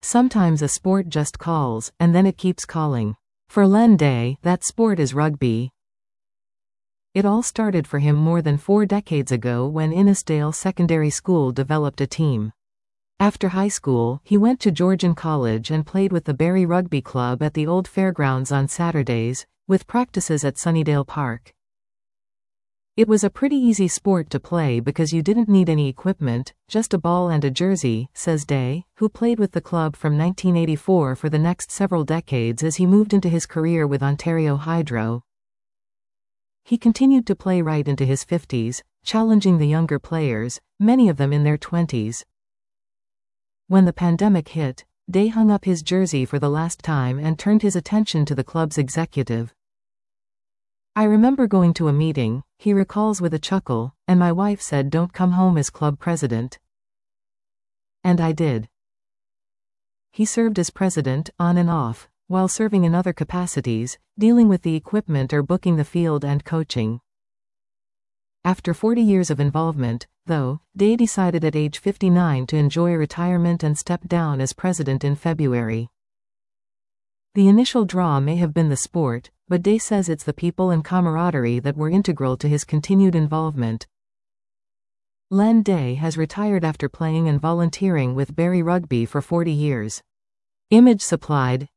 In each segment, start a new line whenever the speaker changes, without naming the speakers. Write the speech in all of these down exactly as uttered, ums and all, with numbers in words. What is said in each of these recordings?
Sometimes a sport just calls, and then it keeps calling. For Len Day, that sport is rugby. It all started for him more than four decades ago when Innisdale Secondary School developed a team. After high school, he went to Georgian College and played with the Barrie Rugby Club at the old fairgrounds on Saturdays, with practices at Sunnydale Park. It was a pretty easy sport to play because you didn't need any equipment, just a ball and a jersey, says Day, who played with the club from nineteen eighty-four for the next several decades as he moved into his career with Ontario Hydro. He continued to play right into his fifties, challenging the younger players, many of them in their twenties. When the pandemic hit, Day hung up his jersey for the last time and turned his attention to the club's executive. I remember going to a meeting, he recalls with a chuckle, and my wife said, "Don't come home as club president." And I did. He served as president, on and off, while serving in other capacities, dealing with the equipment or booking the field and coaching. After forty years of involvement, though, Day decided at age fifty-nine to enjoy retirement and stepped down as president in February. The initial draw may have been the sport, but Day says it's the people and camaraderie that were integral to his continued involvement. Len Day has retired after playing and volunteering with Barrie Rugby for forty years. Image supplied.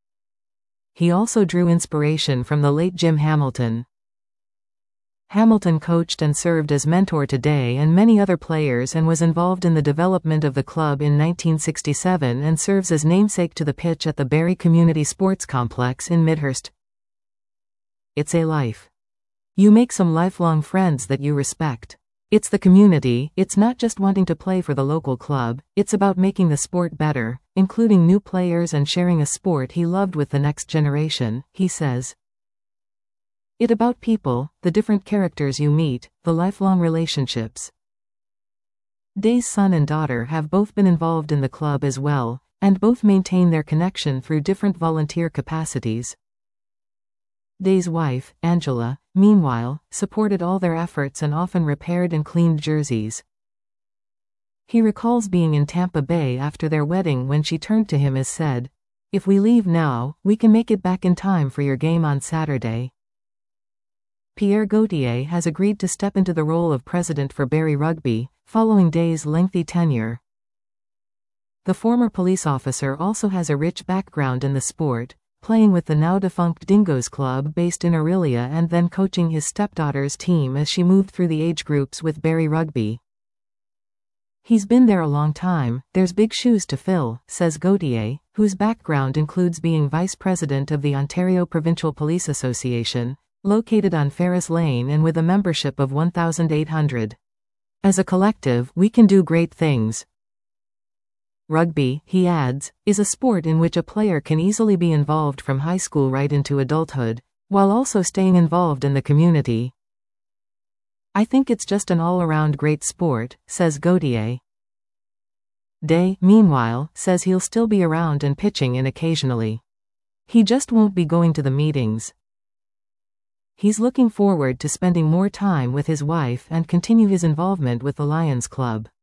He also drew inspiration from the late Jim Hamilton. Hamilton coached and served as mentor to Day and many other players and was involved in the development of the club in nineteen sixty-seven and serves as namesake to the pitch at the Barrie Community Sports Complex in Midhurst. It's a life. You make some lifelong friends that you respect. It's the community, it's not just wanting to play for the local club, it's about making the sport better, including new players and sharing a sport he loved with the next generation, he says. It's about people, the different characters you meet, the lifelong relationships. Day's son and daughter have both been involved in the club as well, and both maintain their connection through different volunteer capacities. Day's wife, Angela, meanwhile, supported all their efforts and often repaired and cleaned jerseys. He recalls being in Tampa Bay after their wedding when she turned to him and said, "If we leave now, we can make it back in time for your game on Saturday." Pierre Gauthier has agreed to step into the role of president for Barrie Rugby, following Day's lengthy tenure. The former police officer also has a rich background in the sport, playing with the now-defunct Dingoes Club based in Orillia and then coaching his stepdaughter's team as she moved through the age groups with Barrie Rugby. He's been there a long time, there's big shoes to fill, says Gauthier, whose background includes being vice president of the Ontario Provincial Police Association, located on Ferris Lane and with a membership of one thousand eight hundred. As a collective, we can do great things. Rugby, he adds, is a sport in which a player can easily be involved from high school right into adulthood, while also staying involved in the community. I think it's just an all-around great sport, says Gauthier. Day, meanwhile, says he'll still be around and pitching in occasionally. He just won't be going to the meetings. He's looking forward to spending more time with his wife and continue his involvement with the Lions Club.